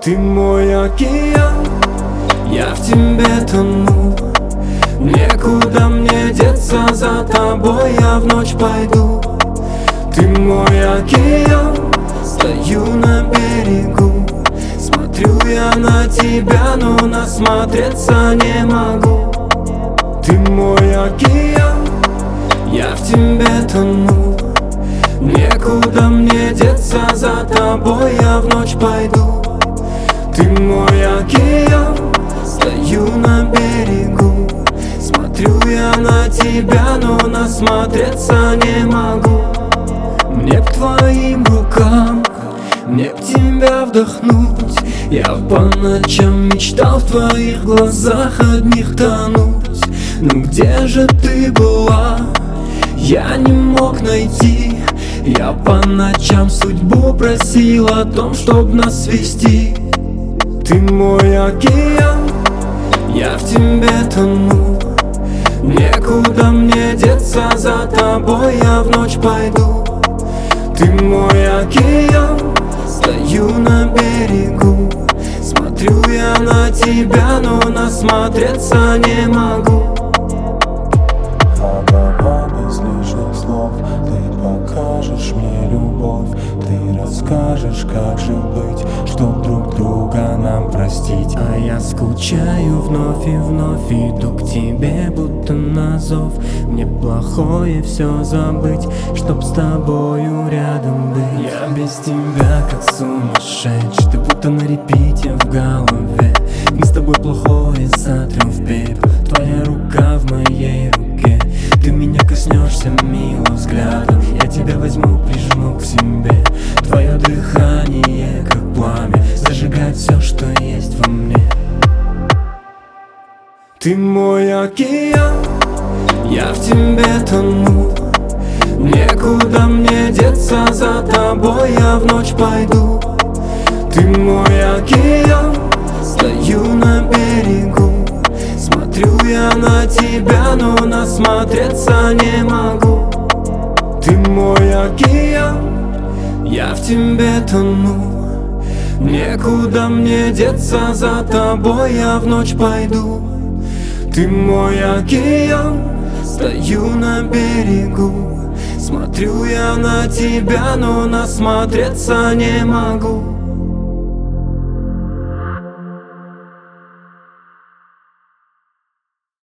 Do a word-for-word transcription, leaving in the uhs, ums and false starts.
Ты мой океан, я в тебе тону. Некуда мне деться, за тобой я в ночь пойду. Ты мой океан, стою на берегу. Смотрю я на тебя, но насмотреться не могу. Ты мой океан, я в тебе тону. Некуда мне деться, за тобой я в ночь пойду. Ты мой океан, стою на берегу. Смотрю я на тебя, но насмотреться не могу. Мне б к твоим рукам, мне б тебя вдохнуть. Я по ночам мечтал в твоих глазах одних тонуть. Ну где же ты была? Я не мог найти. Я по ночам судьбу просил о том, чтоб нас свести. Ты мой океан, я в тебе тону. Некуда мне деться, за тобой я в ночь пойду. Ты мой океан, стою на берегу. Смотрю я на тебя, но насмотреться не могу. А давай без лишних слов ты покажешь мне любовь. Ты расскажешь, как же быть, чтоб друг друга нам простить. А я скучаю вновь и вновь, иду к тебе, будто на зов. Мне плохое все забыть, чтоб с тобою рядом быть. Я без тебя как сумасшедший, ты будто на репите в голове. Мы с тобой плохое сотрем в пепел, твоя рука в моей руке. Ты меня коснешься милым взглядом, я тебя возьму, прижму к себе. Твое дыхание, как пламя, зажигает все, что есть во мне. Ты мой океан, я в тебе тону. Некуда мне деться, за тобой я в ночь пойду. Ты мой океан, стою на берегу. Смотрю я на тебя, но насмотреться не могу. Ты мой океан, я в тебе тону. Некуда мне деться, за тобой я в ночь пойду. Ты мой океан, стою на берегу. Смотрю я на тебя, но насмотреться не могу.